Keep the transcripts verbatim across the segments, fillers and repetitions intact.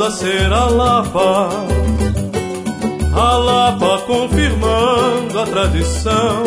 voltando a ser a Lapa, a Lapa confirmando a tradição.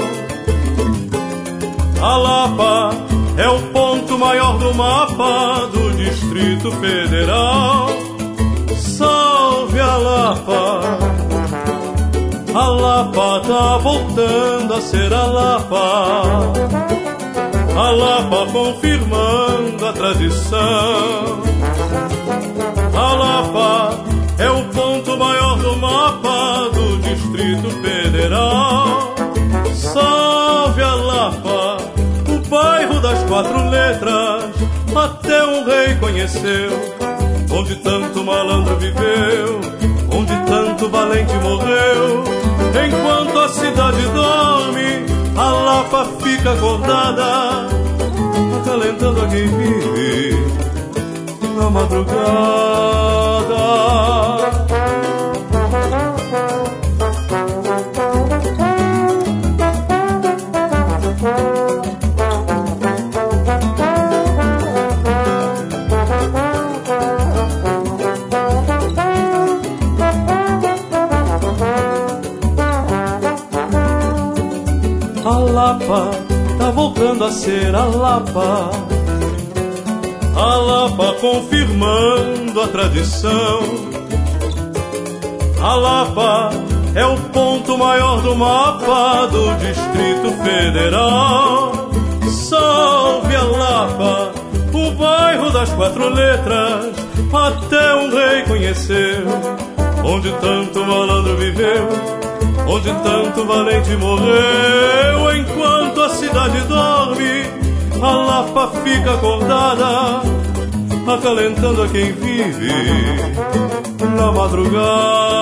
A Lapa é o ponto maior do mapa do Distrito Federal. Salve a Lapa! A Lapa tá voltando a ser a Lapa, a Lapa confirmando a tradição. A Lapa é o ponto maior do mapa do Distrito Federal. Salve a Lapa, o bairro das quatro letras, até um rei conheceu, onde tanto malandro viveu, onde tanto valente morreu. Enquanto a cidade dorme, a Lapa fica acordada, acalentando a quem vive na madrugada. A Lapa tá voltando a ser a Lapa, a Lapa confirmando a tradição. A Lapa é o ponto maior do mapa do Distrito Federal. Salve a Lapa, o bairro das quatro letras, até um rei conheceu, onde tanto malandro viveu, onde tanto valente morreu. Enquanto a cidade dorme, a Lapa fica acordada, acalentando a quem vive na madrugada.